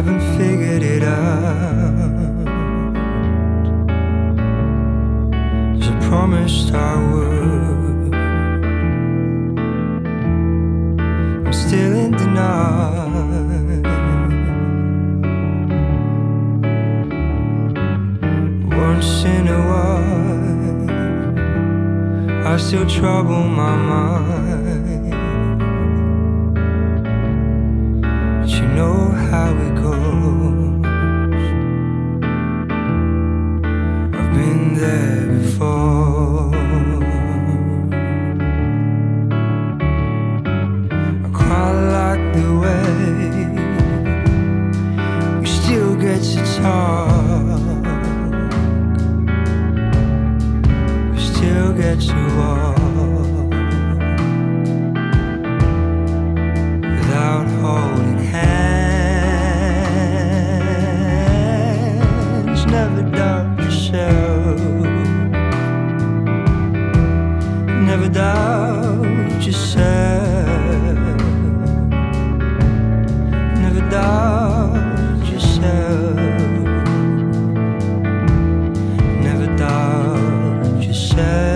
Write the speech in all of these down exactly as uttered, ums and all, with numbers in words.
haven't figured it out, as I promised I would. I'm still in denial. Once in a while I still trouble my mind, but you know how it goes. I've been there before. I quite like the way we still get to talk, we still get to walk without holding hands. Never doubt yourself, never doubt yourself, never doubt yourself, never doubt yourself.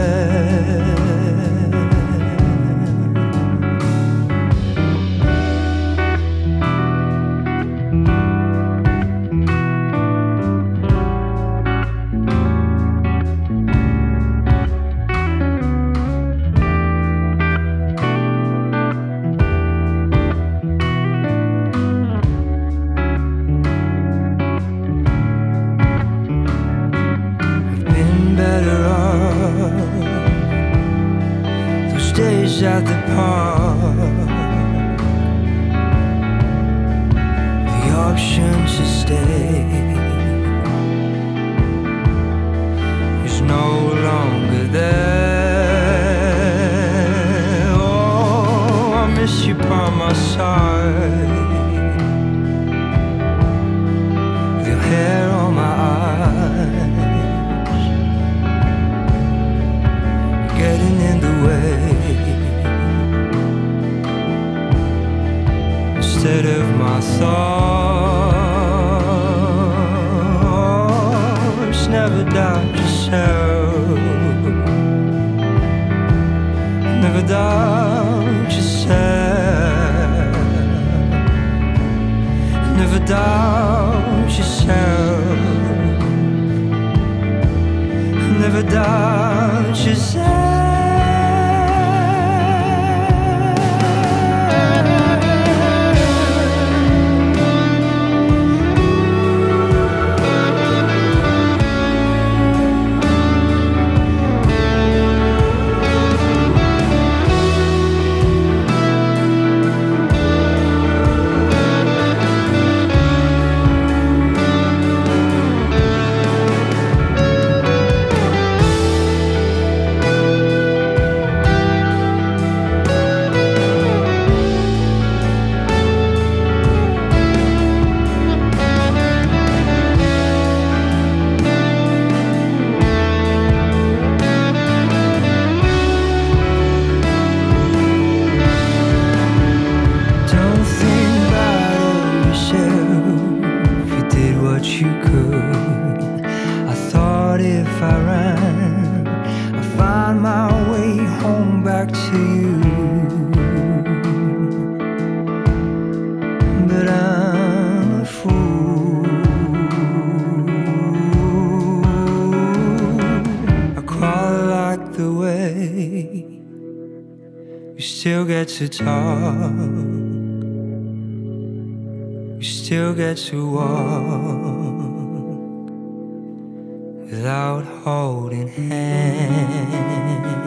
Days at the park, the option to stay is no longer there. Oh, I miss you by my side, with your hair on my eyes, getting in the way instead of my thoughts. Never doubt yourself, never doubt yourself, never doubt yourself, never doubt yourself. You could. I thought if I ran, I'd find my way home back to you, but I'm a fool. I quite like the way we still get to talk, we still get to walk without holding hands.